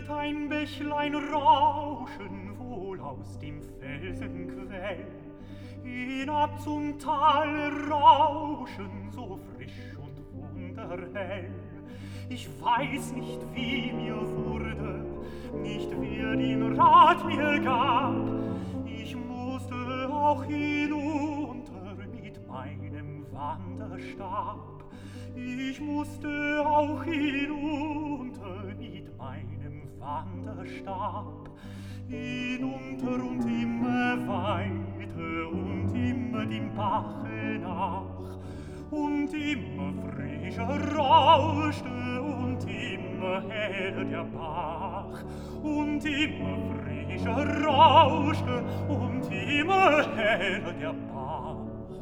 Ein Bächlein rauschen wohl aus dem Felsenquell, hinab zum Tal rauschen so frisch und wunderhell. Ich weiß nicht, wie mir wurde, nicht wer den Rat mir gab. Ich musste auch hinunter mit meinem Wanderstab. Ich musste auch hinunter mit meinem Wanderstab. Hinunter und immer weiter und immer dem Bache nach. Und immer frischer rauschte und immer heller der Bach. Und immer frischer rauschte und immer heller der Bach.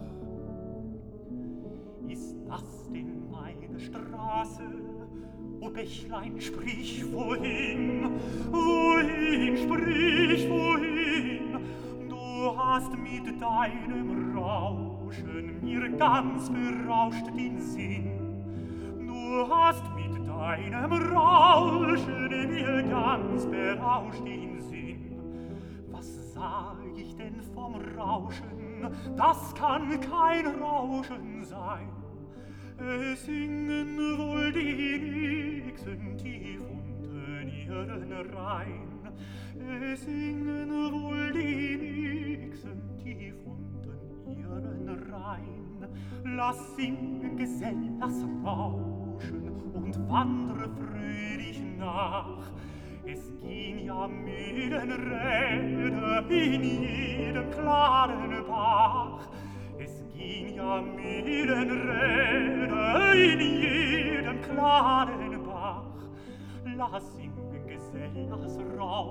Ist das denn meine Straße? O Bächlein, sprich wohin? Wohin, sprich wohin? Du hast mit deinem Rauschen mir ganz berauscht den Sinn. Du hast mit deinem Rauschen mir ganz berauscht den Sinn. Was sag ich denn vom Rauschen? Das kann kein Rauschen sein. Es singen wohl die Nixen tief unten ihren Rhein. Es singen wohl die Nixen tief unten ihren Rhein. Lass singen, Gesell, lass rauschen und wandre fröhlich nach. Es ging ja müden Räder in jedem klaren Bach. Es ging ja müden Räder in jedem klaren Bach. Lass singen, Gesell, lass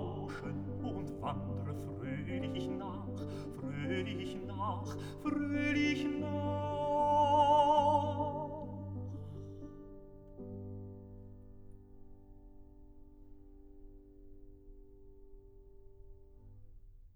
rauschen und wandre fröhlich nach, fröhlich nach, fröhlich